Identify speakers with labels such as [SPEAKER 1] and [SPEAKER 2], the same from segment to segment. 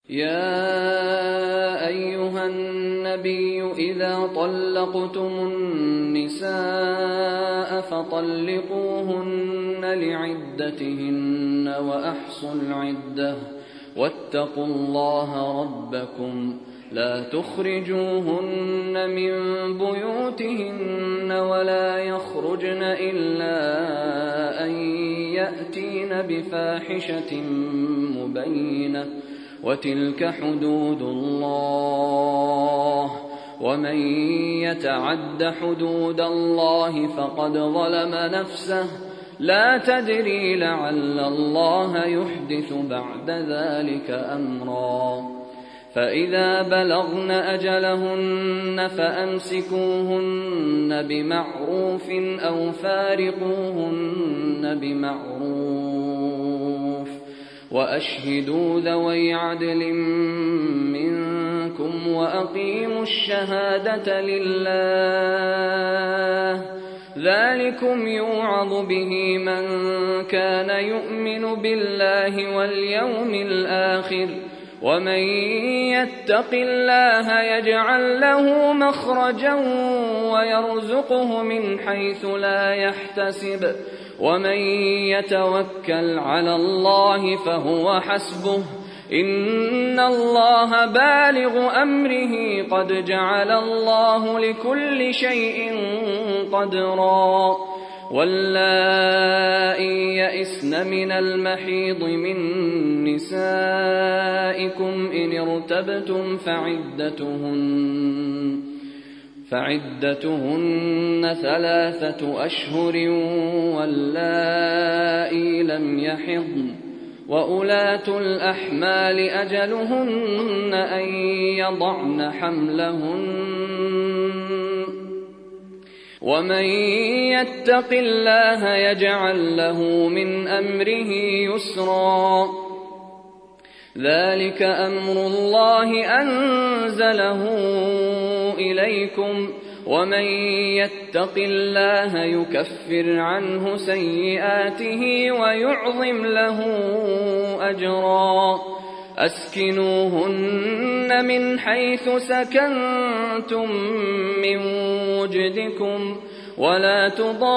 [SPEAKER 1] يا أيها النبي إذا طلقتم النساء فطلقوهن لعدتهن وأحصوا العدة واتقوا الله ربكم لا تخرجوهن من بيوتهن ولا يخرجن إلا أن يأتين بفاحشة مبينة وتلك حدود الله ومن يتعد حدود الله فقد ظلم نفسه لا تدري لعل الله يحدث بعد ذلك أمرا فإذا بلغن أجلهن فأمسكوهن بمعروف أو فارقوهن بمعروف وأشهدوا ذوي عدل منكم وأقيموا الشهادة لله ذلكم يوعظ به من كان يؤمن بالله واليوم الآخر ومن يتق الله يجعل له مخرجا ويرزقه من حيث لا يحتسب ومن يتوكل على الله فهو حسبه إن الله بالغ أمره قد جعل الله لكل شيء قدرا واللائي يئسن من المحيض من نسائكم إن ارتبتم فعدتهن 3 أشهر واللائي لم يحضن وأولاة الأحمال أجلهن أن يضعن حملهن ومن يتق الله يجعل له من أمره يسرا ذلك أمر الله أنزله إليكم ومن يتق الله يكفر عنه سيئاته ويعظم له أجرا أسكنوهن من حيث سكنتم من وجدكم ولا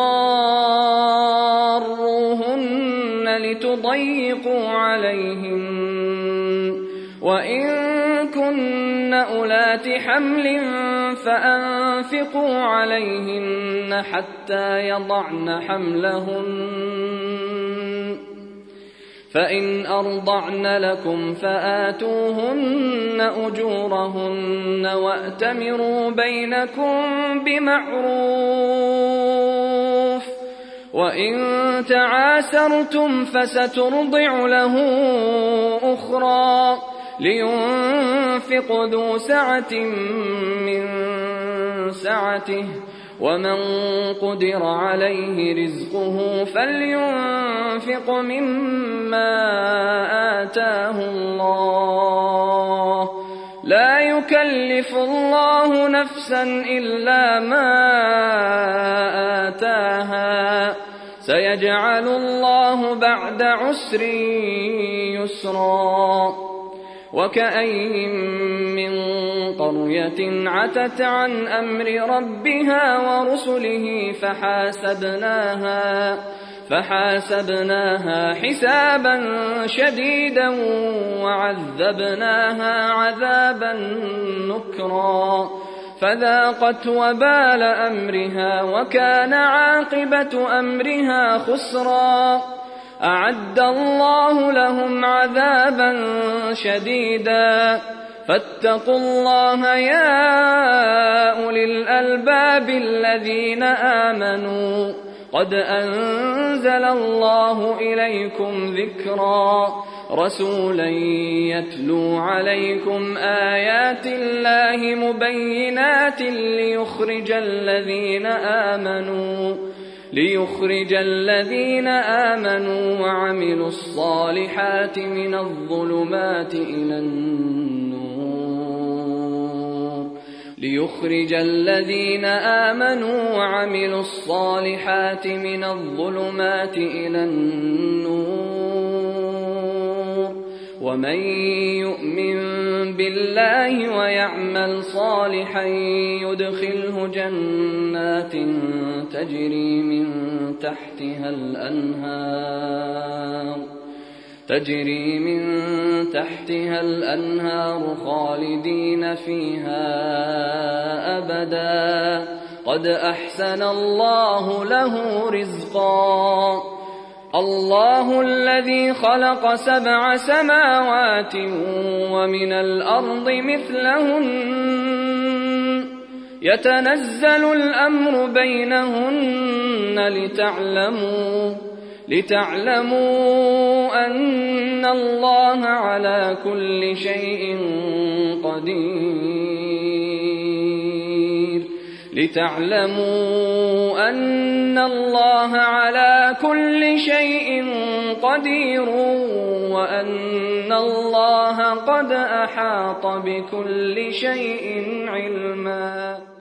[SPEAKER 1] تضاروهن لتضيقوا عليهن وإن كن أولات حمل فأنفقوا عليهن حتى يضعن حملهن فإن أرضعن لكم فآتوهن أجورهن وأتمروا بينكم بمعروف وإن تعاسرتم فسترضع له أخرى لينفق ذو سعة من سعته ومن قدر عليه رزقه فلينفق مما آتاه الله لا يكلف الله نفسا إلا ما آتاها سيجعل الله بعد عسر يسرا وكأين من قرية عتت عن أمر ربها ورسله فحاسبناها حسابا شديدا وعذبناها عذابا نكرا فذاقت وبال أمرها وكان عاقبة أمرها خسرا أعد الله لهم عذابا شديدا فاتقوا الله يا أولي الألباب الذين آمنوا قد أنزل الله إليكم ذكرا رسولا يتلو عليكم آيات الله مبينات ليخرج الذين آمنوا وعملوا الصالحات من الظلمات إلى النور ليخرج الذين آمنوا وعملوا الصالحات من الظلمات إلى النور ومن يؤمن بالله ويعمل صالحا يدخله جنات تجري من تحتها الأنهار خالدين فيها أبدا قد أحسن الله له رزقا الله الذي خلق 7 سماوات ومن الأرض مثلهن يتنزل الأمر بينهن لتعلموا أن الله على كل شيء قدير وأن الله قد أحاط بكل شيء علما.